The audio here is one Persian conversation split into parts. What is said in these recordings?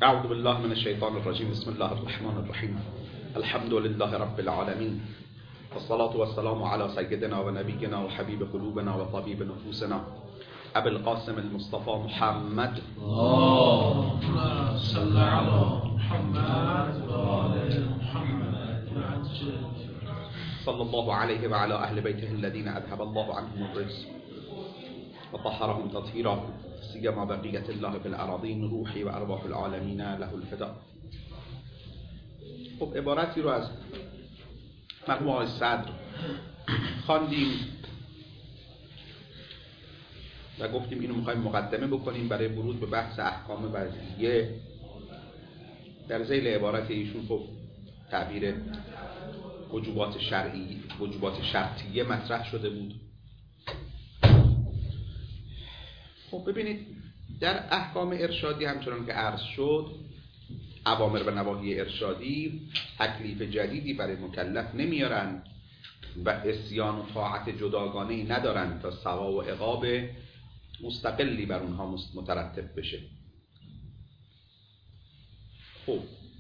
اعوذ بالله من الشیطان الرجیم. بسم الله الرحمن الرحیم. الحمد لله رب العالمین، والصلاة والسلام على سيدنا ونبينا وحبيب قلوبنا وطبيب نفوسنا ابي القاسم المصطفى محمد. اللهم صل على محمد وآل محمد صلى الله عليه وعلى اهل بيته الذين اذهب الله عنهم الرجس وطهرهم تطهيرا، سيما بقية الله في الأراضين، روحي و ارواح العالمین له الفدا. خب عبارتی رو از مرحوم آقای صدر خواندیم و گفتیم اینو میخوایم مقدمه بکنیم برای ورود به بحث احکام وضعیه. در ذیل عبارت ایشون خب تعبیر وجوبات شرطیه مطرح شده بود. خب ببینید، در احکام ارشادی همچنان که عرض شد، اوامر و نواهی ارشادی تکلیف جدیدی برای مکلف نمیارن و عصیان و طاعت جداگانه‌ای ندارن تا ثواب و عقاب مستقلی بر اونها مترتب بشه. خب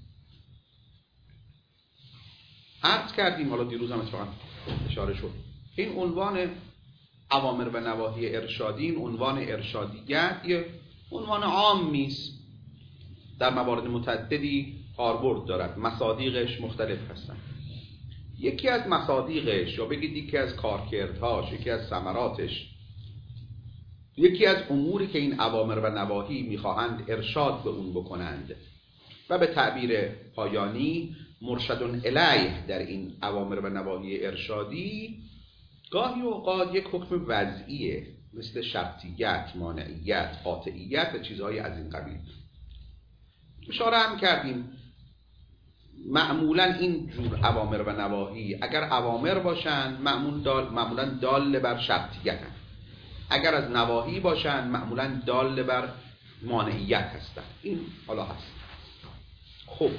عرض کردیم، حالا دیروز هم اتفاقا اشاره شد، این عنوان اوامر و نواهی ارشادی، این عنوان ارشادیت یه عنوان عامی است، در موارد متعددی کاربرد دارد، مصادیقش مختلف هستند. یکی از مصادیقش، یا بگید یکی از کارکردهاش، یکی از ثمراتش، یکی از اموری که این اوامر و نواهی میخواهند ارشاد به اون بکنند و به تعبیر پایانی مرشد الیه در این اوامر و نواهی ارشادی، گاهی اوقات یک حکم وضعیه مثل شرطیت، مانعیت، قاطعیت و چیزهای از این قبیل. اشاره هم کردیم معمولا این جور اوامر و نواهی اگر اوامر باشند معمولا دال بر شرطیت هستند، اگر از نواهی باشند معمولا دال بر مانعیت هستند. این حالا هست. خب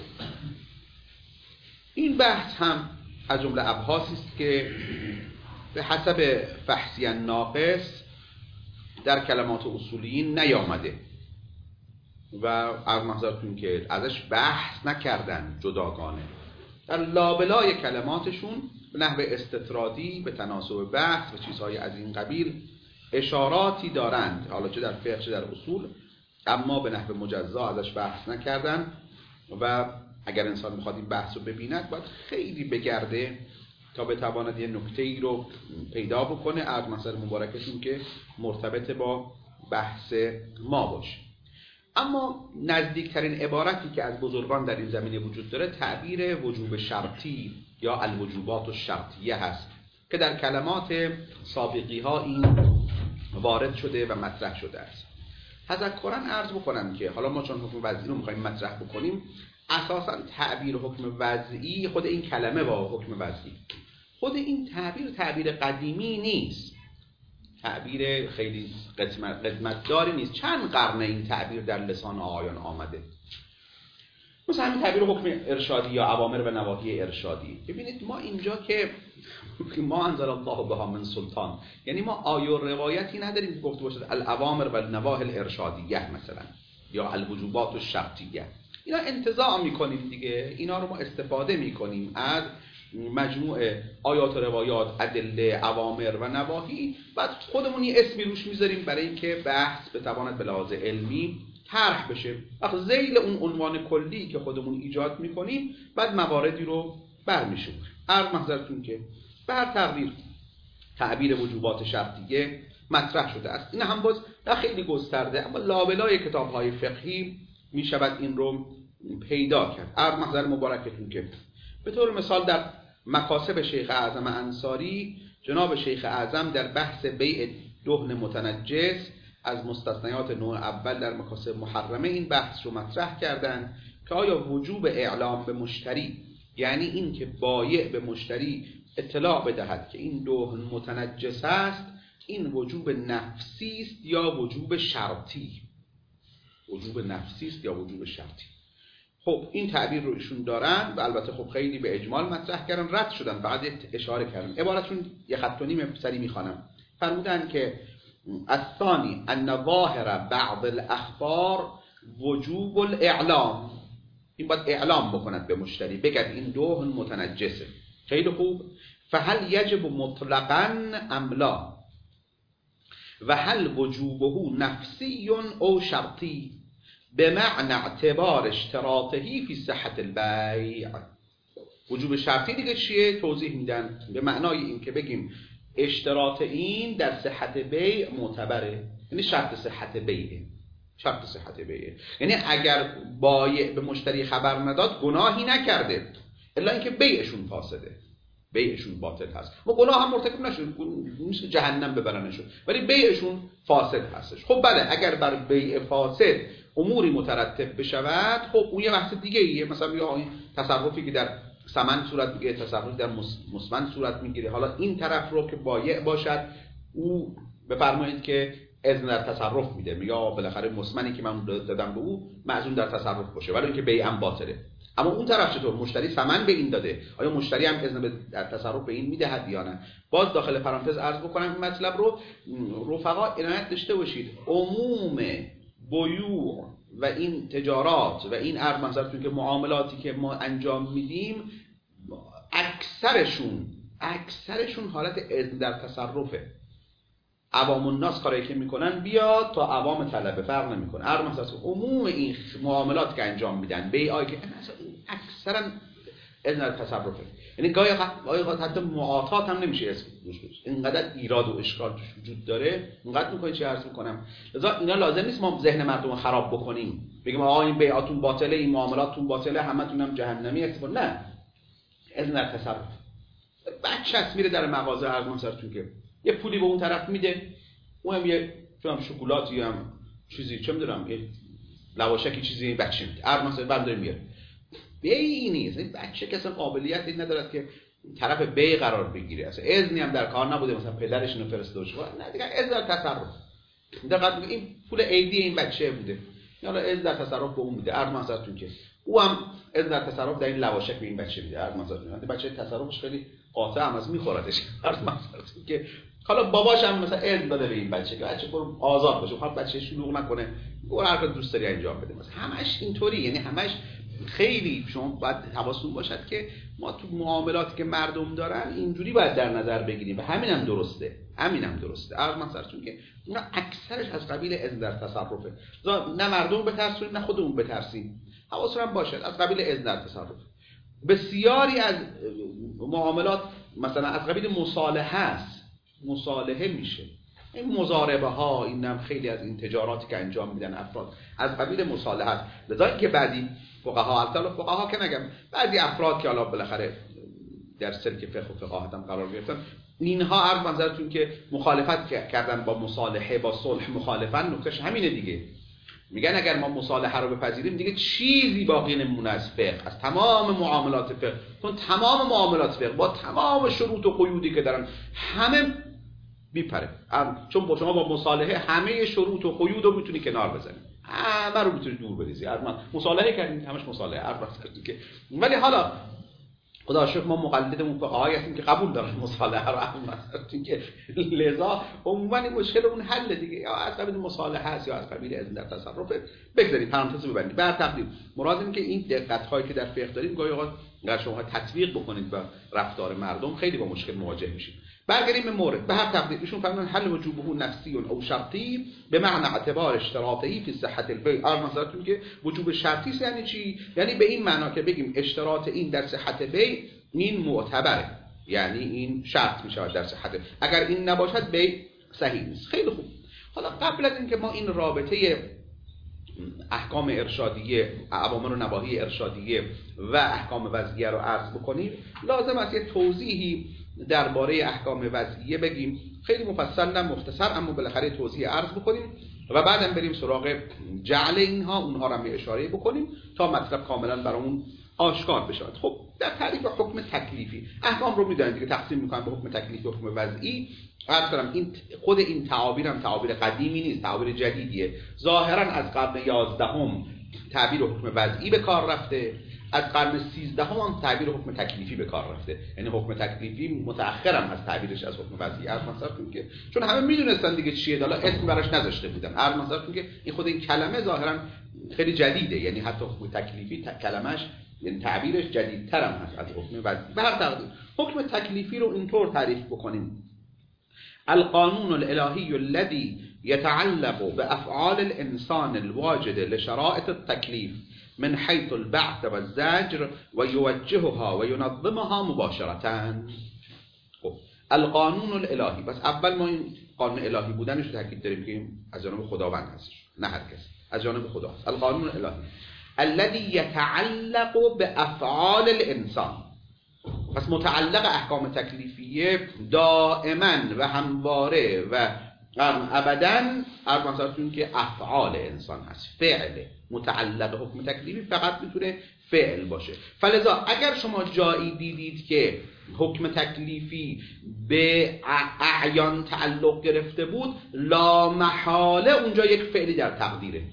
این بحث هم از جمله ابحاثی است که به حسب فحصی ناقص در کلمات اصولیین نیامده و از محضرتون که ازش بحث نکردن جداگانه، در لابلای کلماتشون به نحو استطرادی به تناسب بحث و چیزهای از این قبیل اشاراتی دارند، حالا چه در فقه چه در اصول، اما به نحو مجزا ازش بحث نکردن و اگر انسان میخواد این بحث رو ببیند باید خیلی بگرده تا بتواند یه نکته‌ای رو پیدا بکنه از مثلا مبارکشون که مرتبط با بحث ما باشه. اما نزدیکترین عبارتی که از بزرگان در این زمینه وجود داره تعبیر وجوب شرطی یا الوجوبات الشرطیه هست که در کلمات سابقی ها این وارد شده و مطرح شده است. تذکراً عرض بکنم که حالا ما چون حکم وضعی رو می‌خوایم مطرح بکنیم، اساساً تعبیر حکم وضعی، خود این کلمه با حکم وضعی، خود این تعبیر قدیمی نیست، تعبیر خیلی قدمتداری نیست. چند قرن این تعبیر در لسان آقایان آمده، مثلا همین تعبیر حکم ارشادی یا اوامر و نواهی ارشادی. ببینید ما اینجا که ما انزل الله بها من سلطان، یعنی ما آیه و روایتی نداریم که گفته باشد الاوامر و النواهی الارشادیه مثلا یا الوجوبات الشرطیه. اینا انتزاع میکنیم دیگه، اینا رو ما استفاده میکنیم از مجموع آیات و روایات، ادله، اوامر و نواهی، بعد خودمون یه اسمی روش میذاریم برای اینکه بحث بتواند به لحاظ علمی طرح بشه. وقت ذیل اون عنوان کلی که خودمون ایجاد میکنیم بعد مواردی رو برمیشیم. عرض محضرتون که به هر تقدیر تعبیر وجوبات شرطیه مطرح شده است. این هم باز نه خیلی گسترده، اما لابلای کتاب‌های فقهی میشود این رو پیدا کرد. عرض محضر مبارکتون که به طور مثال در مکاسب شیخ اعظم انصاری، جناب شیخ اعظم در بحث بیع دهن متنجس از مستثنیات نوع اول در مکاسب محرمه این بحث رو مطرح کردند که آیا وجوب اعلام به مشتری، یعنی این که بایع به مشتری اطلاع بدهد که این دهن متنجس است، این وجوب نفسی است یا وجوب شرطی؟ وجوب نفسی است یا وجوب شرطی؟ خب این تعبیر رو ایشون دارن و البته خب خیلی به اجمال مطرح کردن، رد شدن، فقط اشاره کردن. عبارتشون یه خط و نیم سری میخوانم. فرمودن که الثانی ان ظاهر بعض الاخبار وجوب الاعلام، این باید اعلام بکند به مشتری، بگد این دهن متنجسه. خیلی خوب. فهل یجب مطلقاً ام لا و هل وجوبه نفسی او شرطی بمعنى اعتبار اشتراطه فی صحت البیع. وجوب شرطی دیگه چیه؟ توضیح میدن به معنای این که بگیم اشتراط این در صحت بیع معتبره، یعنی شرط صحت بیعه. شرط صحت بیعه یعنی اگر بایع به مشتری خبر نداد گناهی نکرده، الا اینکه بیعشون فاسده، بیعشون باطل هست. ما گناه هم مرتکب نشد، میشه جهنم ببرنشون، ولی بیعشون فاسد هستش. خب بله، اگر بر بیع فاسد اموری مترتب بشود، خب اون یه بحث دیگه ایه. مثلا یا این تصرفی که در ثمن صورت میگیره، تصرفی در مسمن صورت میگیره، حالا این طرف رو که بایع باشد او بفرمایید که اذن در تصرف میده، یا بالاخره مسمنی که من دادم به او معزوم در تصرف باشه، ولی اینکه بیع هم باطله. اما اون طرف چطور؟ مشتری ثمن به این داده، آیا مشتری هم اذن در تصرف به این میدهد یا نه؟ باز داخل پرانتز عرض بکنم این مطلب رو، رفقا عنایت داشته باشید. عموم بیوع و این تجارات و این عرض منظرتون که معاملاتی که ما انجام میدیم، اکثرشون حالت اذن در تصرفه. عوام الناس کاری که میکنن بیاد تا عوام طلبه، فرق نمیکنه. عرض منظرتون عموم این معاملات که انجام میدن، بیعایی که اکثرا اذن در تصرفه، یعنی گاهی حتی معاطات هم نمیشه اسم روش بشه، اینقدر ایراد و اشکال توش وجود داره. اینقدر میکنه چی عرض میکنم، لذا اینا لازم نیست ما ذهن مردم رو خراب بکنیم، بگیم آقا این بیعاتون باطله، این معاملاتتون باطله، همتون هم جهنمی هستید. نه، اذن در تصرف. بچه‌ست میره در مغازه، عرض منظرتون که یه پولی به اون طرف میده، اونم یه شکلاتی هم چیزی چه میدونم یه لواشکی چیزی بچه میده، عرض منظرتون برداره میاره. بیعی نیست. این بچه که اصلا قابلیتی ندارد که طرف بیع قرار بگیره، اصلا اذنی هم در کار نبوده، مثلا پدرش اینو فرستاده باشه، نه دیگه اذن در تصرف. دقیقاً این پول عیدی این بچه بوده، حالا اذن در تصرف به اون میده، عرض منظرتون که او هم اذن در تصرف در این لواشک به این بچه میده، عرض منظرتون بچه تصرفش خیلی قاطع هم از میخوردش، عرض منظرتون که حالا باباش هم مثلا اذن داده به این بچه که بچه برو آزاد باشه، حالا بچه شلوغ نکنه، برو هر کاری دوست داری انجام بده. مثلا همش اینطوری، یعنی همش خیلی شما باید حواستون باشد که ما تو معاملاتی که مردم دارن اینجوری باید در نظر بگیریم و همینم درسته. عرض منظرتون که اینا اکثرش از قبیل اذن در تصرفه، نه مردم بترسونیم نه خودمون بترسیم، حواستون هم باشد از قبیل اذن در تصرف. بسیاری از معاملات مثلا از قبیل مصالحه است، مصالحه میشه. این مضاربه ها، اینم خیلی از این تجاراتی که انجام میدن افراد از قبیل مصالحه است. لذا که بعضی فقها که نگم، بعضی افراد که حالا بالاخره در سلک فقه و فقاهت هم قرار گرفتن، اینها عرض منظرتون که مخالفت کردن با مصالحه، با صلح مخالفن، نکتهش همینه دیگه. میگن اگر ما مصالحه رو بپذیریم دیگه چیزی باقی نمونه از فقه، از تمام معاملات فقه، چون تمام معاملات فقه با تمام شروط و قیودی که دارن همه میپره، چون با شما با مصالحه همه شروط و قیود رو میتونی کنار بزنی، همه رو میتونی دور بریزی. مصالحه کردیم همش مصالحه، که ولی حالا خدا شکر ما مقلدمون فقهایی هستیم که قبول دارن مصالحه رو، که لذا عموما این مشکل اون حل دیگه، یا از قبیل مصالحه است یا از قبیل اذن در تصرف. بگذارید پرانتز ببندید. بر تقدیم مراد اینه که این دقت هایی که در فقه داریم گاهی اوقات اگر شما تطبیق بکنید به رفتار مردم خیلی با مشکل مواجه میشید. برگردیم به مورد. به هر تقدیر ایشون فرمودن حل وجوبه نفسی او شرطی به معنی اعتبار اشتراطی فی صحت البیع. مثلا که وجوب شرطی یعنی چی؟ یعنی به این معنا که بگیم اشتراط این در صحت بیع این معتبره، یعنی این شرط میشه در صحت، اگر این نباشد بیع صحیح نیست. خیلی خوب. حالا قبل از اینکه ما این رابطه احکام ارشادیه، اوامر و نواهی ارشادیه و احکام وضعیه رو عرض بکنیم، لازم است یه توضیحی درباره احکام وضعیه بگیم، خیلی مفصل نه مختصر، اما بالاخره توضیح عرض بکنیم و بعدم بریم سراغ جعل اینها، اونها رو هم اشاره بکنیم تا مطلب کاملا برامون آشکار بشه. خب در تعریف حکم تکلیفی، احکام رو میدونید دیگه تقسیم میکنن به حکم تکلیفی و حکم وضعی. عرض کنم این خود این تعابیر هم تعابیر قدیمی نیست، تعابیر جدیدیه. ظاهرا از قرن 11 تعبیر حکم وضعی به کار رفته، از قرن 13 هم تعبیر حکم تکلیفی به کار رفته. یعنی حکم تکلیفی متأخرم از تعبیرش از حکم وضعی. عرض مثلا که چون همه میدونستن دیگه چیه، حالا اسم براش نذاشته بودن. عرض مثلا که این خود این کلمه ظاهرا خیلی جدیده، یعنی حتی حکم تکلیفی کلمش یعنی تعبیرش جدیدتر هم هست از حکم وضعی. به هر تقدیر حکم تکلیفی رو اینطور تعریف بکنیم: القانون الالهی الذي يتعلق بافعال الانسان الواجد لشرائط التكليف من حيث البعث والزجر ويوجهها وينظمها مباشرة. خب القانون الالهی، بس اول ما این قانون الهی بودنش رو تاکید داریم که از جانب خداوند هست، نه هر کس، از جانب خدا هست. القانون الالهی الذي يتعلق بافعال الانسان، پس متعلق احکام تکلیفیه دائما و همواره و ابداً مثلا که افعال انسان هست، فعل. متعلق حکم تکلیفی فقط میتونه فعل باشه. فلذا اگر شما جایی دیدید که حکم تکلیفی به اعیان تعلق گرفته بود، لا محاله اونجا یک فعلی در تقدیره.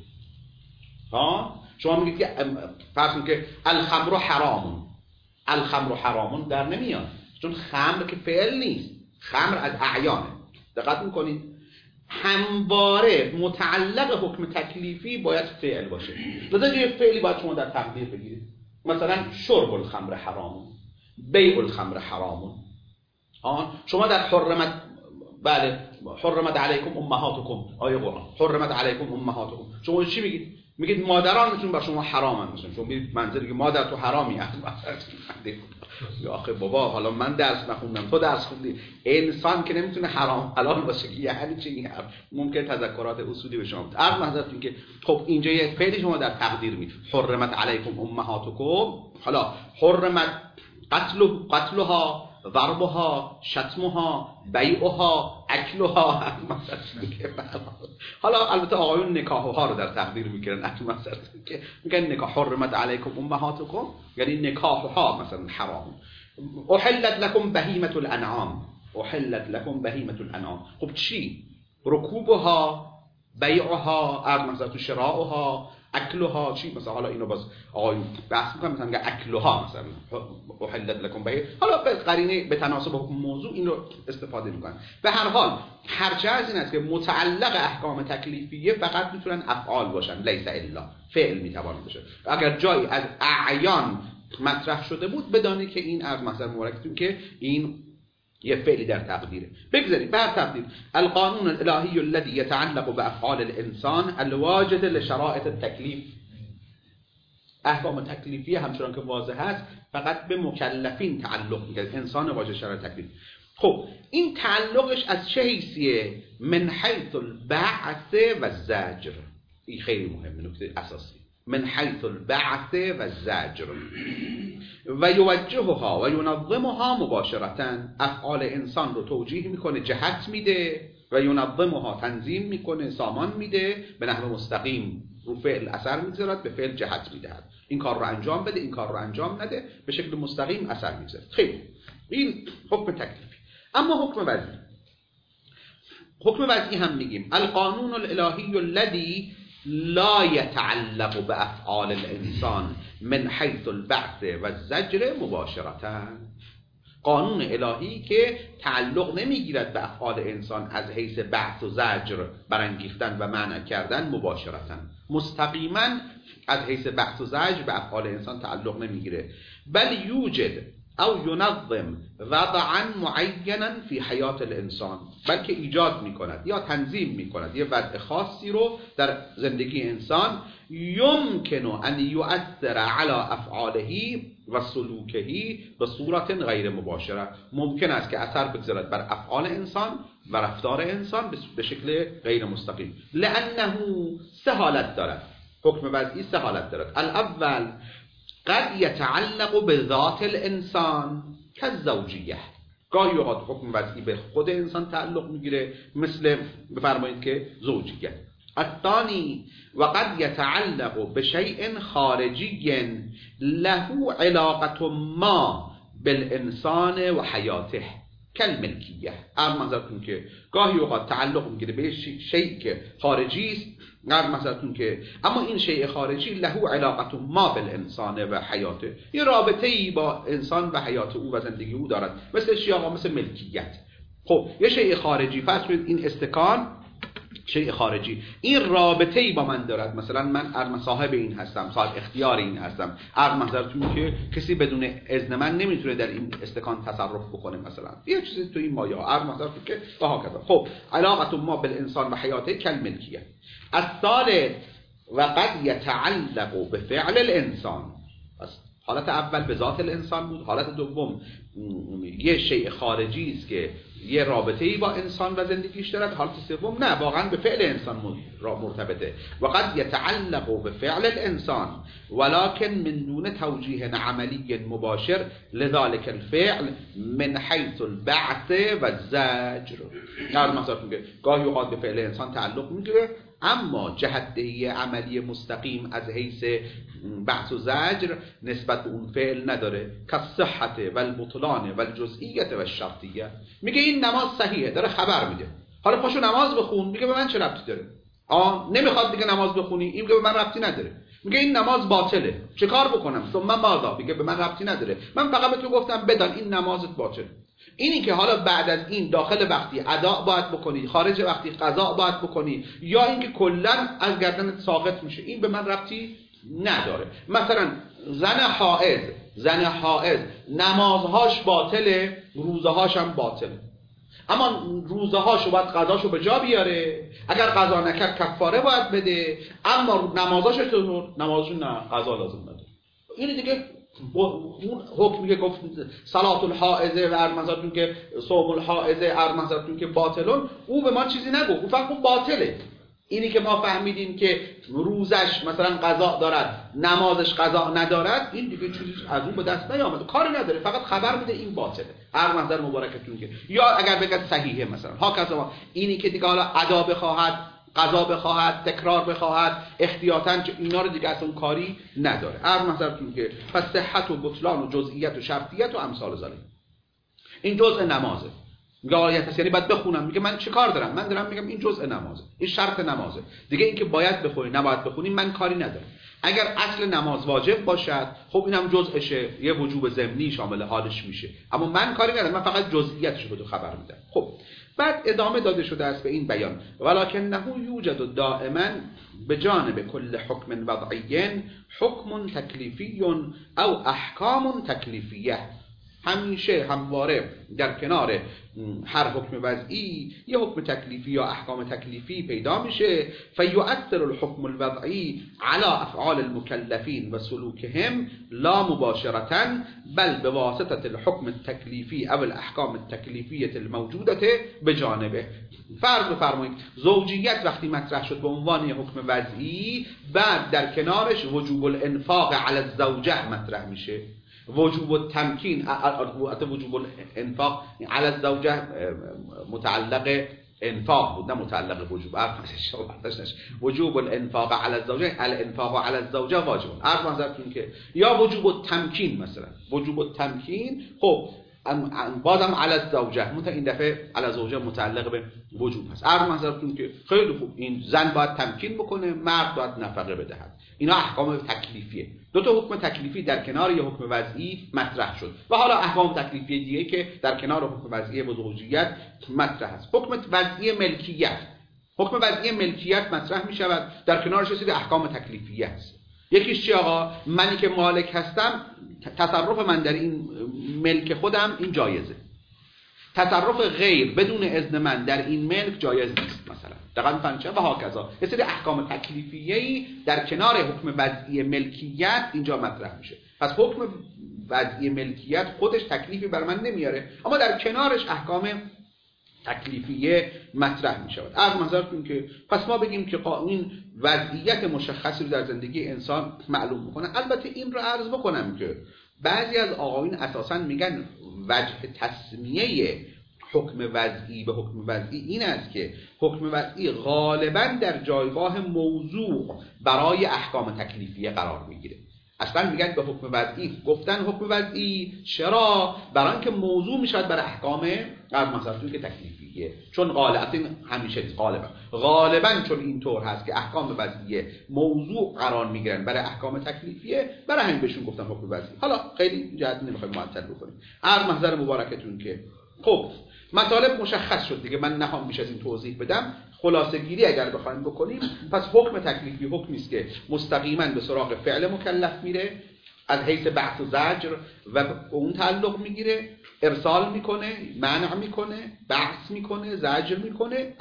شما میگید که فرض کنید که الخمر حرام، الخمر حرام در نمیاد، چون خمر که فعل نیست، خمر از اعیانه. دقت میکنید همواره متعلق حکم تکلیفی باید فعل باشه. لذا یه فعلی باید شما در تقدیر بگیرید. مثلا شرب الخمر حرام، بیع الخمر حرام. شما در حرمت، بله، حرمت علیکم امهاتکم، آیه قرآن، حرمت علیکم امهاتکم، شما چی میگید؟ میگید مادرانتون بر شما حرامن. مثلا شما میگید منظوری که مادر تو حرامی هست. یا آخه بابا حالا من درس نخوندم تو درس خوندی، انسان که نمیتونه حرام حلال باشه که یعنی چی؟ ممکن تذکرات اصولی به شما عرض حضرتون که خب اینجا یک فعلی شما در تقدیر می حرمت علیکم امهاتکم. حالا حرمت قتلها، ضربها، شتمها، بیعها، اکلها. حالا البته آقایون نکاحها رو در تقدیر میکنن، مثلا که میگن نکاح حرمت علیکم امهاتکم یعنی نکاحها مثلا حرام. احلت لكم بهیمة الانعام، احلت لكم بهیمة الانعام. خب چی؟ رکوبها، بیعها، مثلا شراؤها، اکلها چی؟ مثلا حالا اینو باز آقایون بحث میکنن، مثلا میگه اکلها مثلا احلت لكم بهیمة، حالا به قرینه به تناسب حکم موضوع این رو استفاده میکنن. به هر حال هرچه از این است که متعلق احکام تکلیفیه فقط میتونن افعال باشن، لیس الا فعل میتوان بشه. اگر جایی از اعیان مطرح شده بود بدانید که این از مثلا مورکتون که این یه فعلی در تقدیره. بگذارید بر تقدیر القانون الالهی الذي يتعلق بافعال الانسان الواجد لشرائط التکلیف. احکام تکلیفی همچنان که واضح است فقط به مکلفین تعلق می‌کنه، انسان واجد شرایط تکلیف. خب این تعلقش از چه حیثیه؟ من حیث البعث و الزجر. این خیلی مهمه، نکته اساسی. من حیث البعث و الزجر و یوجهها و ینظمها مباشرة. افعال انسان رو توجیه میکنه، جهت میده، و ینظمها تنظیم میکنه، سامان میده، به نحو مستقیم رو فعل اثر میذارد، به فعل جهت میدهد. این کار رو انجام بده، این کار رو انجام نده، به شکل مستقیم اثر میذارد. خیلی این حکم تکلیفی. اما حکم وضعی، حکم وضعی هم میگیم القانون الالهی الذی لا يتعلق بافعال الانسان من حيث البعث و الزجر مباشرة. قانون الهی که تعلق نمیگیرد به افعال انسان از حیث بعث و زجر، برانگیختن و منع کردن، مباشرة مستقیما از حیث بعث و زجر به افعال انسان تعلق نمیگیره، بل یوجد او ینظم وضعا معینا فی حیات الانسان، بلکه ایجاد میکند یا تنظیم میکند یه وضع خاصی رو در زندگی انسان، یمکن ان یؤثر علی افعاله و سلوکه به صورت غیر مباشره. ممکن است که اثر بگذارد بر افعال انسان و رفتار انسان به شکل غیر مستقیم، لانه سه حالت دارد. حکم وضعی سه حالت دارد. الاول قد يتعلق بذات الانسان كالزوجیه. گاهی اوقات حکم وضعی به خود انسان تعلق میگیره، مثل بفرمایید که زوجیت. الثانی وقد يتعلق بشيء خارجي له علاقة ما بالانسان و حیاته. کل ملکیه. منظورتون که گاهی اوقات تعلق میگیره به شیء که خارجی است، مثلا که اما این شیء خارجی له علاقه ما بالانسان و حیاته، یه رابطه ای با انسان و حیات او و زندگی او دارد، مثل چی آقا؟ مثل ملکیت. خب یه شیء خارجی، فرض کنید این استکان شیء خارجی، این رابطه ای با من دارد، مثلا من صاحب این هستم، صاحب اختیار این هستم. منظورتون که کسی بدون اذن من نمیتونه در این استکان تصرف بکنه، مثلا یه چیزی تو این مایه ها. منظورتون که و هكذا. خب علاقه ما بالانسان و حیاته کل ملکیه. الثالث و قد یتعلق بفعل الانسان. حالت اول به ذات الانسان بود، حالت دوم یه شیء خارجی است که یه رابطه‌ای با انسان و زندگیش دارد، حالت سوم نه، واقعا به فعل انسان مرتبطه. و قد یتعلق بفعل الانسان ولكن من دون توجیه عملی مباشر لذلك الفعل من حيث البعث و الزجر. مثلا میگه گاهی اوقات به فعل انسان تعلق میگیره اما جهت‌دهی عملی مستقیم از حیث بحث و زجر نسبت به اون فعل نداره، که صحت و البطلان و الجزئیت و الشرطیه. میگه این نماز صحیحه، داره خبر میده، حالا پاشو نماز بخون. میگه به من چه ربطی داره؟ نمیخواد دیگه نماز بخونی، این میگه به من ربطی نداره. میگه این نماز باطله، چه کار بکنم؟ ثم ماذا؟ میگه به من ربطی نداره، من فقط به تو گفتم بدان این نمازت باطله. اینی که حالا بعد از این داخل وقتی ادا باید بکنی، خارج وقتی قضا باید بکنی، یا اینکه کلا از گردنت ساقط میشه، این به من ربطی نداره. مثلا زن حائض نمازهاش باطله، روزهاش هم باطله، اما روزهاشو باید قضاشو به جا بیاره، اگر قضا نکرد کفاره باید بده، اما نمازشو نه، قضا لازم نداره. این دیگه اون حکمی که گفت صلات الحائضه و ارمزاتون که صوم الحائضه ارمزاتون که باطلون، او به ما چیزی نگفت، اون فقط اون باطله. اینی که ما فهمیدیم که روزش مثلا قضا دارد، نمازش قضا ندارد، این دیگه چیزی از اون به دست نیامده، کاری نداره، فقط خبر میده این باطله. هر منظر مبارکتون که یا اگر بگید صحیحه مثلا ها، اینی که دیگه حالا ادا بخواهد، قضا بخواهد، تکرار بخواهد، احتیاطاً اینا رو دیگه اصلا کاری نداره. هر منظرتون که پس صحت و بطلان و جزئیت و شرطیت و امثال ذالک، این جزء نمازه. میگه آیت یعنی باید بخونم، میگه من چه کار دارم؟ من دارم میگم این جزء نمازه، این شرط نمازه دیگه. این که باید بخونی نباید بخونی من کاری ندارم. اگر اصل نماز واجب باشد خب اینم جزءشه، یه وجوب ضمنی شامل حالش میشه، اما من کاری ندارم، من فقط جزئیاتش رو خبر میدم. خب بعد ادامه داده شده است به این بیان ولکنه یوجد دائما بجانب کل حکم وضعی حکم تکلیفی او احکام تکلیفیه. همیشه همواره در کنار هر حکم وضعی یه حکم تکلیفی یا احکام تکلیفی پیدا میشه. فیؤثر الحکم الوضعی على افعال المکلفین و سلوکهم لا مباشرة بل بواسطة الحکم التکلیفی او الاحکام التکلیفیه الموجوده بجانبه. فرض بفرمایید زوجیت وقتی مطرح شد به عنوان حکم وضعی، بعد در کنارش وجوب الانفاق علی الزوجه مطرح میشه، وجوب التمکین، وجوب الانفاق علی الزوجه متعلق انفاق بود نه متعلق وجوب. وجوب الانفاق علی الزوجه، الانفاق علی الزوجه واجب. عرض منظورتون که یا وجوب التمکین، مثلا وجوب التمکین خب بازم علی الزوجه، مثلا این دفعه علی الزوجه متعلق به وجوب هست. عرض منظورتون که خیلی خوب، این زن باید تمکین بکنه، مرد باید نفقه بدهد. اینا احکام تکلیفیه. دو تا حکم تکلیفی در کنار یه حکم وضعی مطرح شد و حالا احکام تکلیفی دیگه که در کنار حکم وضعی و زوجیت مطرح است. حکم وضعی ملکیت، حکم وضعی ملکیت مطرح می شود، در کنارش چیزی احکام تکلیفیه است. یکیش چی آقا؟ منی که مالک هستم، تصرف من در این ملک خودم این جایزه، تصرف غیر بدون اذن من در این ملک جایز نیست مثلا، دقیقاً فهمیدید؟ و هاکذا یه سری احکام تکلیفیه‌ای در کنار حکم وضعی ملکیت اینجا مطرح میشه. پس حکم وضعی ملکیت خودش تکلیفی بر من نمیاره، اما در کنارش احکام تکلیفیه مطرح می شود. از منظرتون که پس ما بگیم که این وضعیت مشخصی رو در زندگی انسان معلوم میکنه. البته این رو عرض بکنم که بعضی از آقایون اساساً میگن وجه تسمیه حکم وضعی به حکم وضعی این است که حکم وضعی غالباً در جایگاه موضوع برای احکام تکلیفیه قرار میگیره. اصلا میگن به حکم وضعی، گفتن حکم وضعی چرا؟ برای اینکه موضوع میشود برای احکام از مثلا که تکلیفیه، چون غالبا همیشه غالبا چون اینطور هست که احکام وضعیه موضوع قرار میگیرن برای احکام تکلیفیه، برای همین بهشون گفتن حکم وضعی. حالا خیلی جهت نمیخوایم معطل بکنیم. از محضر مبارکتون که خب مطالب مشخص شد دیگه، من نخوام بیش از این توضیح بدم. خلاصه گیری اگر بخوایم بکنیم، پس حکم تکلیفی حکمی است که مستقیما به سراغ فعل مکلف میره، از حیث بحث و زجر و اون تعلق میگیره، ارسال میکنه، منع میکنه، بحث میکنه، زجر میکنه،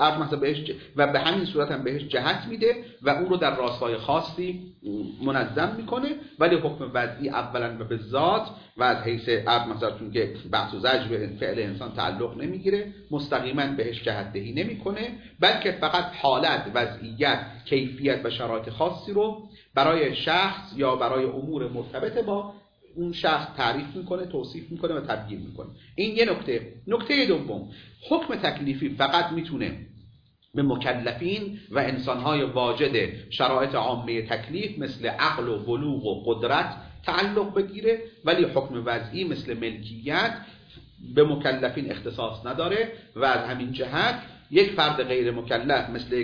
و به همین صورت هم بهش جهت میده و اون رو در راستای خاصی منظم میکنه. ولی حکم وضعی اولا و به ذات و از حیث مثلا که بحث و زجر به فعل انسان تعلق نمیگیره، مستقیما بهش جهت دهی نمیکنه، بلکه فقط حالت، وضعیت، کیفیت و شرایط خاصی رو برای شخص یا برای امور مرتبط با اون شخص تعریف میکنه، توصیف میکنه و تبیین میکنه. این یه نکته. نکته دوم، حکم تکلیفی فقط میتونه به مکلفین و انسانهای واجد شرایط عامه تکلیف مثل عقل و بلوغ و قدرت تعلق بگیره، ولی حکم وضعی مثل ملکیت به مکلفین اختصاص نداره و از همین جهت یک فرد غیر مکلف مثل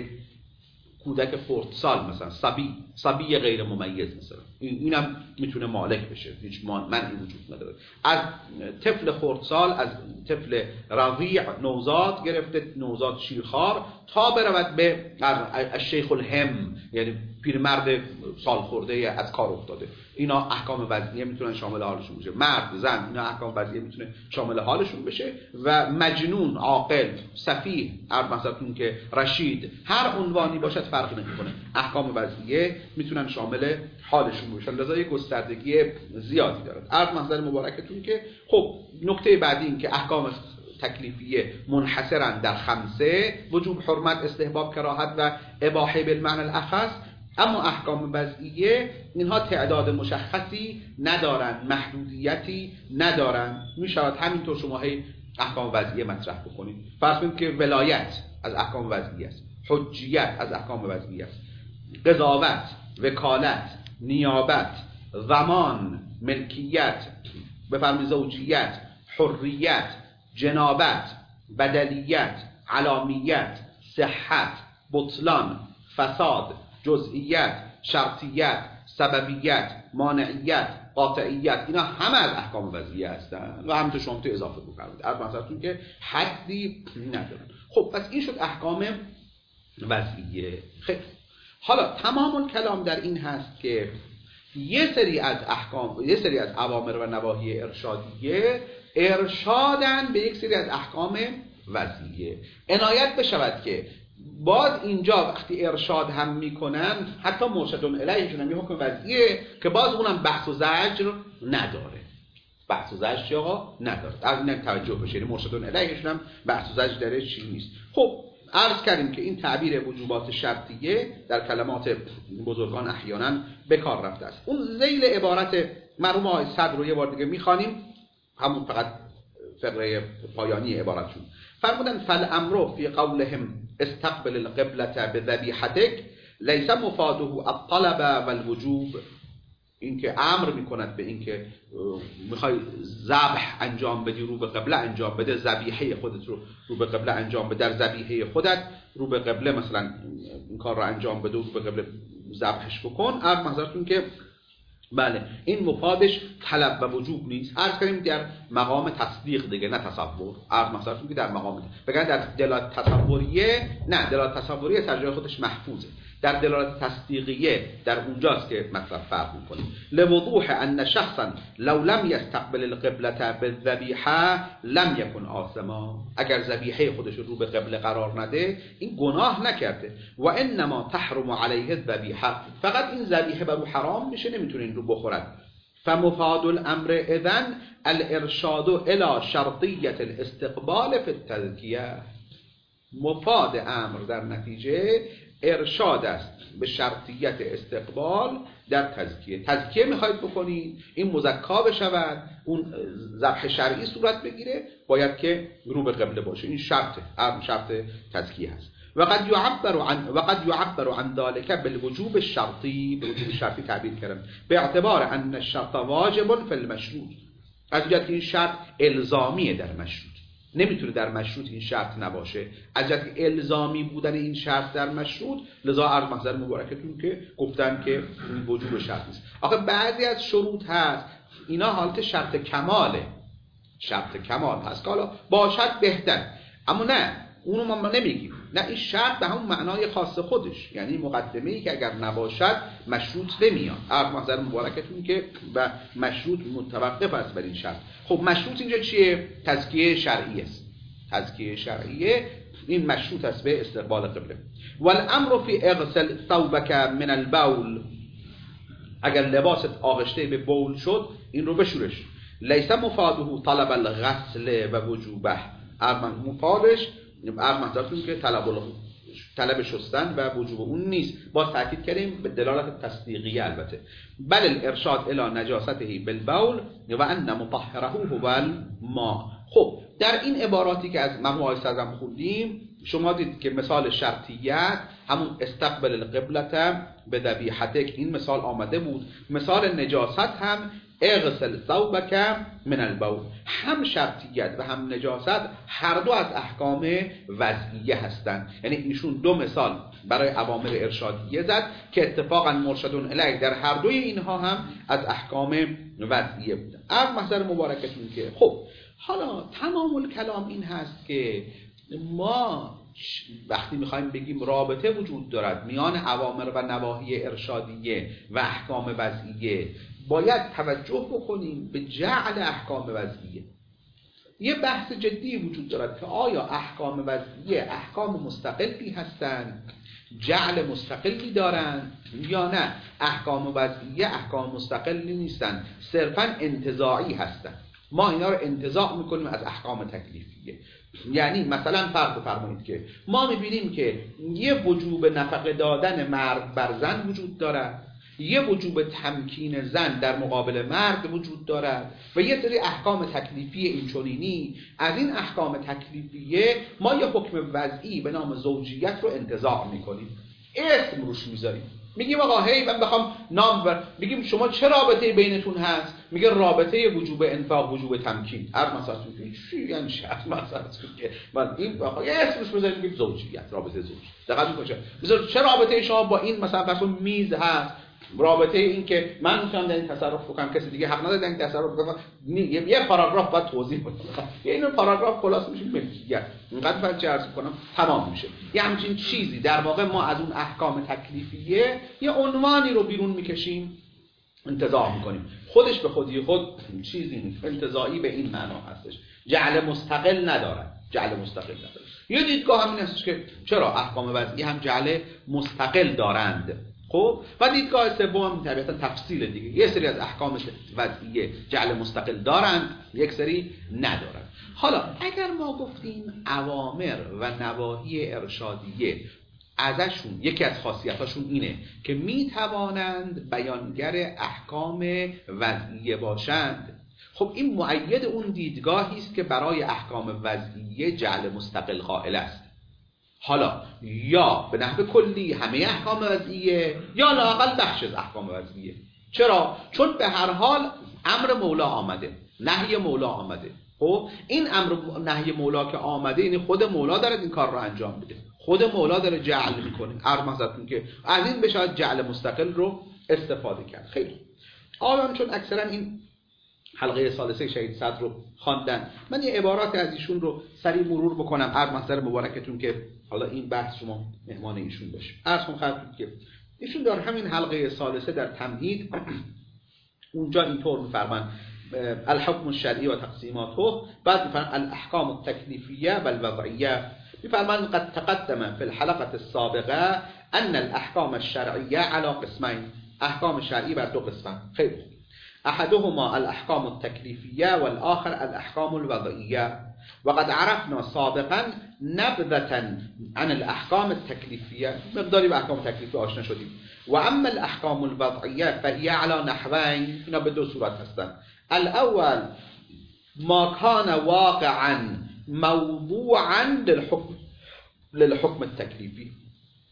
کودک خردسال، مثلا صبی غیر ممیز، مثلا اینم میتونه مالک بشه، هیچ منعی وجود نداره. از طفل خردسال، از طفل رضیع، نوزاد گرفته، نوزاد شیرخوار، تا برود به الشیخ الهم، یعنی پیرمرد سال خورده از کار افتاده، اینا احکام وضعیه میتونن شامل حالشون بشه. مرد، زن، اینا احکام وضعیه میتونه شامل حالشون بشه. و مجنون، عاقل، سفیه، مثلا که رشید، هر عنوانی باشد فرق نمیکنه، احکام وضعیه میتونن شامل حالشون بشن. لذا یک گستردگی زیادی دارد. عرض محضر مبارکتون که خب نکته بعدی این که احکام تکلیفیه منحصرا در 5: وجوب، حرمت، استحباب، کراهت و اباحه بالمعنی الاخص. اما احکام وضعیه اینها تعداد مشخصی ندارن، محدودیتی ندارن. میشود همینطور شما احکام وضعیه مطرح بکنید. فرض کنید که ولایت از احکام وضعیه است، حجیت از احکام وضعیه است، قضاوت، وکالت، نیابت، ضمان، ملکیت، بفرمایید زوجیت، حریت، جنابت، بدلیت، علامیت، صحت، بطلان، فساد، جزئیت، شرطیت، سببیت، مانعیت، قاطعیت، اینا همه از احکام وضعیه هستن و همینطور شما تو اضافه بکنید. از مثلا که حدی ندارن. خب پس این شد احکام وضعیه. خیلی حالا تمام کلام در این هست که یه سری از اوامر و نواهی ارشادیه ارشادن به یک سری از احکام وضعیه. عنایت بشود که باز اینجا وقتی ارشاد هم میکنن، حتی مرشدون الیهشون هم یه حکم وضعیه که باز اونم بحث و زجر نداره. بحث و زجر آقا نداره. از این توجه بشه، مرشدون الیهشون هم بحث و زجر درش چی نیست. خب عرض کردیم که این تعبیر وجوبات شرطیه در کلمات بزرگان احیانا به کار رفته است. اون ذیل عبارت مرحوم آقای صدر رو یه بار دیگه میخوانیم، همون فقط فقره پایانی عبارتشون. فرمودن فالامر فی قولهم استقبل القبلة بذبیحتک لیس مفاده الطلب والوجوب. این که امر میکند به این که میخوای ذبح انجام بدی، رو به قبله انجام بده، ذبیحه خودت رو به قبله انجام بده، در ذبیحه خودت رو به قبله مثلا این کار رو انجام بده و رو به قبله ذبحش بکن. عرض محضرتون که بله این مفادش طلب و وجوب نیست. عرض کنیم در مقام تصدیق دیگه، نه تصور. عرض مثلا که در مقام بگن در دلالت تصوریه، نه دلالت تصوریه سر جای خودش محفوظه. در دلالت تصدیقیه در اونجاست که مطلب فرق میکنه. لوضوح ان شخصا لو لم يستقبل القبلة بالذبیحه لم يكن آثما. اگر ذبیحه خودش رو به قبله قرار نده این گناه نکرده. و انما تحرم علیه الذبیحه، فقط این ذبیحه بر او حرام میشه، نمیتونه این رو بخورد. فمفاد الامر اذن الارشاد الى شرطیه الاستقبال فی التزکیه. مفاد امر در نتیجه ارشاد است به شرطیت استقبال در تزکیه. تزکیه میخواید بکنید این مزکا بشود، اون ذبح شرعی صورت بگیره، باید که رو به قبله باشه. این شرط تزکیه هست. وقد يعبر عن ذلك بالوجوب الشرطي. بالوجوب الشرطي تعبیر کردن به اعتبار ان الشرط واجب في المشروط، از جهت این شرط الزامیه در مشروط. نمیتونه در مشروط این شرط نباشه. از جهت الزامی بودن این شرط در مشروط، لذا عرض محضر مبارکتون که گفتن که این وجوب شرط نیست. آخه بعضی از شروط هست اینا حالت شرط کماله، شرط کمال هست که حالا باشد بهتر، اما نه اونو ما نمیگیم، نه این شرط به همون معنای خاص خودش، یعنی مقدمه‌ای که اگر نباشد مشروط نمیاد. عرض محضر مبارکتون که و مشروط متوقف است بر این شرط. خب مشروط اینجا چیه؟ تزکیه شرعی است. تزکیه شرعیه این مشروط است به استقبال قبله. والامر فی اغسل ثوبک من البول، اگر لباست آغشته به بول شد این رو بشورش. لیس مفاده طلب الغسل و وجوبه، مفادش ارمحضرتون که طلب شستن و وجوب اون نیست. باز تأکید کردیم به دلالت تصدیقیه البته. بل الارشاد الی نجاسته بالبول و ان مطهره هو الماء. خب در این عباراتی که از مرحوم آقای صدرم خوندیم شما دید که مثال شرطیت همون استقبل القبلة به ذبیحتک، این مثال آمده بود. مثال نجاست هم اغسل ثوبک من البول، هم شرطیت و هم نجاست هر دو از احکام وضعیه هستند. یعنی ایشون دو مثال برای اوامر ارشادیه زد که اتفاقا مرشدون الیه در هر دوی اینها هم از احکام وضعیه بودن. از محضر مبارکتون که خب حالا تمام الکلام این هست که ما وقتی میخوایم بگیم رابطه وجود دارد میان اوامر و نواهی ارشادیه و احکام وضعیه، باید توجه بکنیم به جعل احکام وضعیه. یه بحث جدی وجود دارد که آیا احکام وضعیه احکام مستقلی هستند، جعل مستقلی دارند یا نه احکام وضعیه احکام مستقلی نیستند، صرفا انتزاعی هستند. ما اینا رو انتزاع میکنیم از احکام تکلیفیه. یعنی مثلا فرض بفرمایید که ما میبینیم که یه وجوب نفقه دادن مرد بر زن وجود دارد، یه وجوب تمکین زن در مقابل مرد وجود دارد و یه سری احکام تکلیفی اینچنینی. از این احکام تکلیفیه ما یه حکم وضعی به نام زوجیت رو انتزاع میکنیم، اسم روش میذاریم، میگیم آقا هی من بخوام نام میگیم شما چه رابطه‌ای بینتون هست؟ میگه رابطه وجوب انفاق وجوب تمکین. هر مثلا چی یعنی شرط مثلا که من این آقا یه اسمش بزنیم میگیم زوجیت، رابطه زوج. دقیقاً میگه مثلا چه رابطه شما با این مثلا فرض میز هست؟ رابطه این که من میتونم در این تصرف بکنم کسی دیگه حق نداره در این تصرف بکنه. یه پاراگراف باید توضیح بدم. این پاراگراف خلاص میشه ملکیت. اینقدر باید عرض کنم تمام میشه. یه همچین چیزی در واقع ما از اون احکام تکلیفیه یه عنوانی رو بیرون میکشیم، انتزاع میکنیم. خودش به خودی خود چیزی نیست، انتزاعی به این معنا هستش. جعل مستقل نداره. جعل مستقل نداره. یه دیدگاه همین هستش که چرا احکام وضعی هم جعل مستقل دارند. خب و دیدگاه سوم طبیعتا تفصیل دیگه، یه سری از احکام وضعیه جعل مستقل دارند، یک سری ندارند. حالا اگر ما گفتیم اوامر و نواهی ارشادیه ازشون یکی از خاصیتاشون اینه که میتوانند بیانگر احکام وضعیه باشند، خب این مؤید اون دیدگاهی است که برای احکام وضعیه جعل مستقل قائل است. حالا یا به نحو کلی همه احکام وضعیه یا لااقل بخش از احکام وضعیه. چرا؟ چون به هر حال امر مولا آمده، نهی مولا آمده. خب این امر نهی مولا که آمده یعنی خود مولا داره این کار رو انجام بده، خود مولا داره جعل میکنه. عرض مثلا که از این بشه جعل مستقل رو استفاده کرد. خیلی آدم چون اکثرا این حلقه ثالثه شهید صدر رو خواندن، من یه عبارات از ایشون رو سریع مرور بکنم. عرض محضر مبارکتون که حالا این بحث شما مهمان ایشون باشه. عرض کنم که ایشون در همین حلقه ثالثه در تمهید اونجا اینطور میفرمان الحکم الشرعی و تقسیماته، بعد میفرمان الاحکام التکلیفیه و الوضعیه. میفرمان قد تقدم فی الحلقه السابقه ان الاحکام الشرعیه علی قسمین، احکام شرعی بر دو قسم. خیلی احدهما الاحکام التکلیفیه والآخر الاحکام الوضعیه. وقد عرفنا سابقا نبذة عن الاحکام التکلیفیه، مقداری به احکام تکلیفی آشنا شدیم. و اما الاحکام الوضعیه فهي على نحوین، اینا به دو صورت هستن. الاول ما كان واقعا موضوعا للحكم التکلیفی،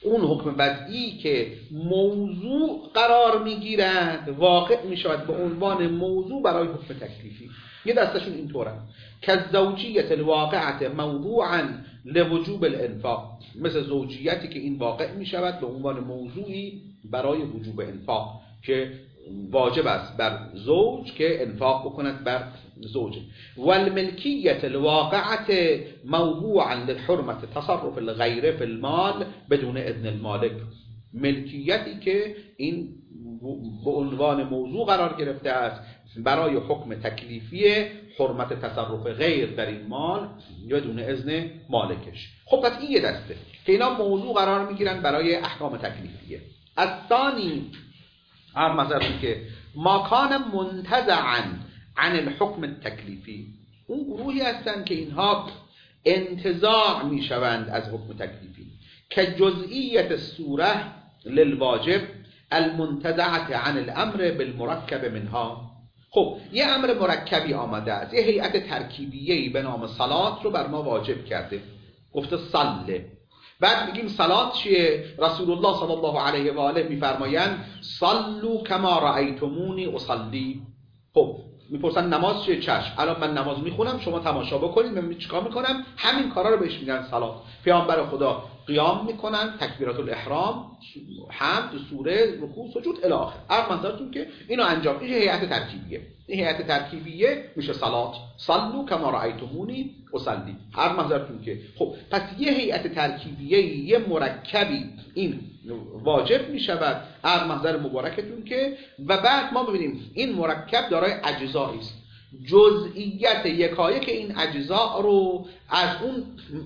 اون حکم وضعی که موضوع قرار میگیرد واقع میشود به عنوان موضوع برای حکم تکلیفی. یه دستشون اینطوره که زوجیت الواقعه موضوعا لوجوب الانفاق، مثل زوجیتی که این واقع میشود به عنوان موضوعی برای وجوب انفاق که واجب است بر زوج که انفاق بکند بر زوج. والملکیت الواقعه موضوعا للحرمه تصرف الغیر فی المال بدون اذن المالک، ملکیتی که این به عنوان موضوع قرار گرفته است برای حکم تکلیفی حرمت تصرف غیر در این مال بدون اذن مالکش. خب پس این یه دسته که اینا موضوع قرار میگیرن برای احکام تکلیفیه. از ثانی مثلا که ما کان منتزعا عن الحکم التکلیفی، اون گروهی هستن که اینها انتزاع میشوند از حکم تکلیفی که جزئیت الصوره للواجب المنتزعه عن الامر بالمرکب منها. خب یه امر مرکبی آمده است، یه هیئت ترکیبیه‌ای به نام صلات رو بر ما واجب کرده، گفته صله. بعد میگیم صلات چیه؟ رسول الله صلی الله علیه و آله میفرمایند صلوا کما رأیتمونی اصلی. خب میپرسن نماز چیه؟ چشم، الان من نماز میخونم شما تماشا بکنید، من چیکار میکنم؟ همین کارا رو بهش میگن صلات. پیامبر خدا قیام میکنن، تکبیرات الاحرام، حمد، سوره، رکوع، سجود الی آخر. هر منظورتون که اینو انجام، این هیئت ترکیبیه. این هیئت ترکیبیه میشه صلات. صلوا کما رأیتمونی اصلی. هر منظورتون که خب پس یه هیئت ترکیبیه، یه مرکبی این واجب میشود هر محضر مبارکتون که، و بعد ما ببینیم این مرکب دارای اجزایی است. جزئیت یکایک این اجزا رو از اون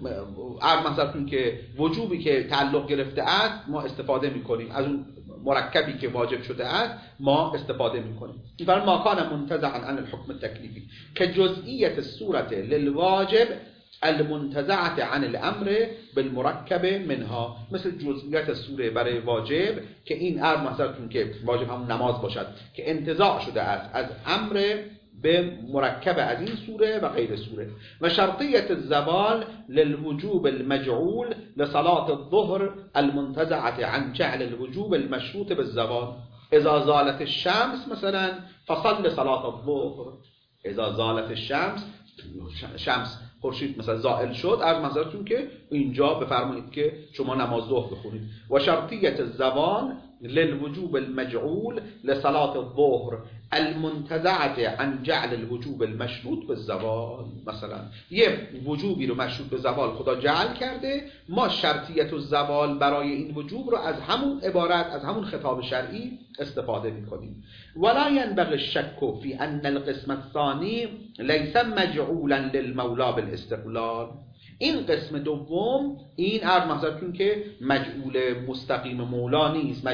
مثلا که وجوبی که تعلق گرفته است ما استفاده میکنیم، از اون مرکبی که واجب شده است ما استفاده میکنیم. این فرمان ما کان منتزعا عن الحکم التکلیفی که جزئیت الصورت للواجب المنتزعه عن الامر بالمرکب منها، مثل جزئیات سوره برای واجب که این امر مثلا که واجب همون نماز باشد که انتزاع شده است از امر به مرکب از این سوره و غیر سوره. و شرطیت الزوال للوجوب المجعول لصلاة الظهر المنتزعه عن جعل الوجوب المشروط بالزوال. اذا زالت الشمس مثلا فصل صلاة الظهر، اذا زالت الشمس، شمس خورشید مثلا زائل شد، از منظرتون که اینجا بفرمایید که شما نماز ظهر بخونید. و شرطیت الزوال للوجوب المجعول لصلاة الظهر المنتزعه عن جعل الوجوب المشروط بالزوال. مثلا یه وجوبی رو مشروط به زوال خدا جعل کرده، ما شرطیت الزوال برای این وجوب رو از همون عبارت، از همون خطاب شرعی استفاده می‌کنیم. ولا ينبغي الشك في ان القسم الثاني ليس مجعولا للمولى بالاستقلال. این قسم دوم، این هر محضرتون که مجعول مستقیم مولا نیست،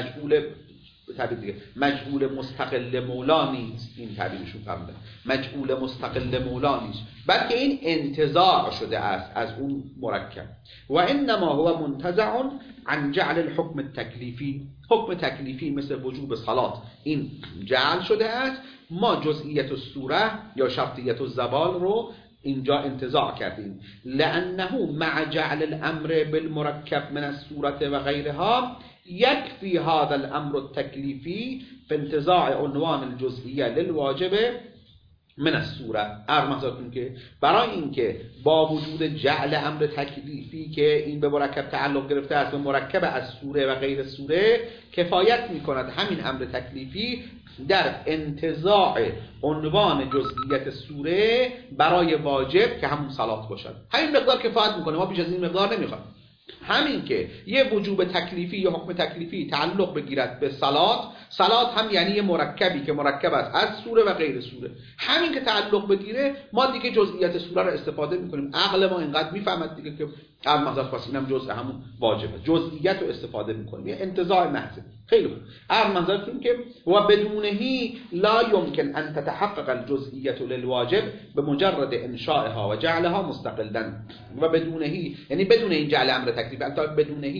مجعول مستقل مولا نیست، این تعبیرشون فرمودن، مجعول مستقل مولا نیست، بلکه این انتزاع شده است از اون مرکب. و انما هو منتزع عن جعل الحکم التکلیفی، حکم تکلیفی مثل وجوب صلات این جعل شده است، ما جزئیت الصوره یا شرطیت الزوال رو اینجا انتزاع کردیم. لانه مع جعل الامر بالمرکب من الصورة و غیرها یکفی هذا الامر التکلیفی في انتزاع عنوان الجزئیه للواجب من الصوره. ارمزاتون که برای اینکه با وجود جعل امر تکلیفی که این به مرکب تعلق گرفته است، به مرکب از سوره و غیر سوره کفایت میکند همین امر تکلیفی در انتزاع عنوان جزئیت سوره برای واجب که همون صلات باشد. همین مقدار کفایت میکنه، ما بیش از این مقدار نمیخوایم. همین که یه وجوب تکلیفی یا حکم تکلیفی تعلق بگیرد به صلات، صلات هم یعنی یه مرکبی که مرکب است از سوره و غیر سوره، همین که تعلق بگیره ما دیگه جزئیات سوره رو استفاده میکنیم. عقل ما اینقدر میفهمد دیگه که المذات پس اینم جزء همون واجبه، جزئیات رو استفاده میکنیم، یه انتزاع محض. خیلی خوب. منظورتون که و بدونهی لا يمكن ان تتحقق الجزئیه للواجب بمجرد انشائها و جعلها مستقلا. و بدونهی یعنی بدون این جعل امر تکلیفی، البته بدونهی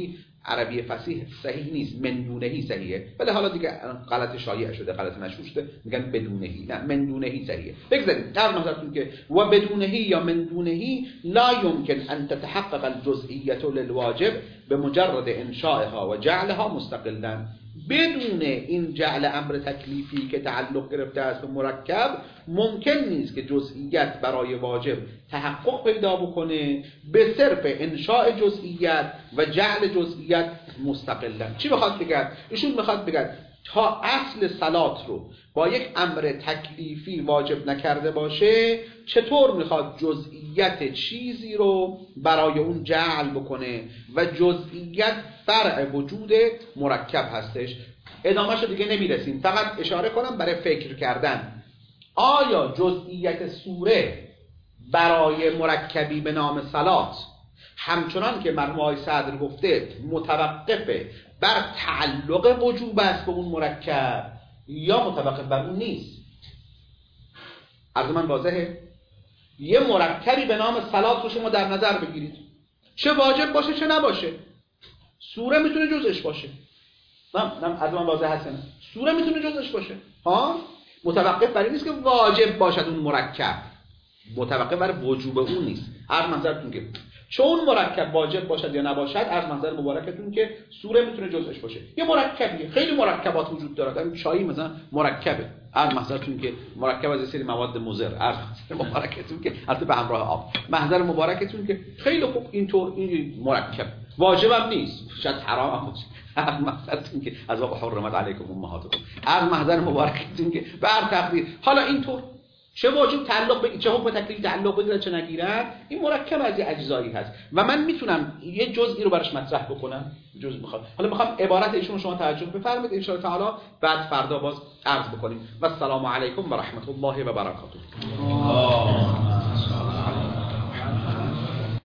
عربی فصیح صحیح نیست، من دونهی صحیحه، ولی حالا دیگه غلط شایع شده، غلط مشهور شده، میگن بدونهی. نه، من دونهی صحیحه. بگذاریم در نظرتون که و بدونهی یا من دونهی لا يمكن ان تتحقق الجزئیه للواجب بمجرد انشائها و جعلها مستقلا. بدون این جعل امر تکلیفی که تعلق گرفته است به مرکب ممکن نیست که جزئیت برای واجب تحقق پیدا بکنه به صرف انشاء جزئیت و جعل جزئیت مستقلا. چی بخواد بگه؟ ایشون میخواد بگه تا اصل صلات رو با یک امر تکلیفی واجب نکرده باشه چطور میخواد جزئیت چیزی رو برای اون جعل بکنه و جزئیت فرع وجود مرکب هستش. ادامه‌شو دیگه نمیرسیم، فقط اشاره کنم برای فکر کردن. آیا جزئیت سوره برای مرکبی به نام صلات همچنان که مرحوم آقای صدر گفته متوقفه بر تعلق وجوب است به اون مرکب یا متوقف بر اون نیست؟ عرض من واضحه؟ یه مرکبی به نام صلات رو شما در نظر بگیرید، چه واجب باشه چه نباشه. سوره میتونه جزش باشه. نه عرض من واضح هست نه؟ سوره میتونه جزش باشه. ها؟ متوقف بر این نیست که واجب باشد اون مرکب، متوقف بر وجوب اون نیست. عرض منظرتون که چون مرکب واجب باشد یا نباشد، از منظر مبارکتون که سوره میتونه جزش باشه. یه مرکبیه، خیلی مرکبات وجود داره. همین چای مثلا مرکبه، از منظرتون که مرکب از سری مواد مضر. از منظر مبارکتون که البته به همراه آب، محضر مبارکتون که خیلی خوب اینطور این مرکب واجبم نیست، شاید حرام هم باشه. از منظرتون که از واقع حرمت علیکم امهاتکم، از محضر مبارکتون که بر تقدیر حالا اینطور چه واجب تعلق بگیرن چه حکم تکلیف تعلق بگیرن چه نگیرن، این مرکب از یه اجزایی هست و من میتونم یه جزئی رو براش مطرح بکنم. جزء میخوام حالا میخوام عبارت ایشون رو شما توجه بفرمایید ان شاء الله تعالی، بعد فردا باز عرض بکنیم. و السلام علیکم و رحمت الله و برکاته.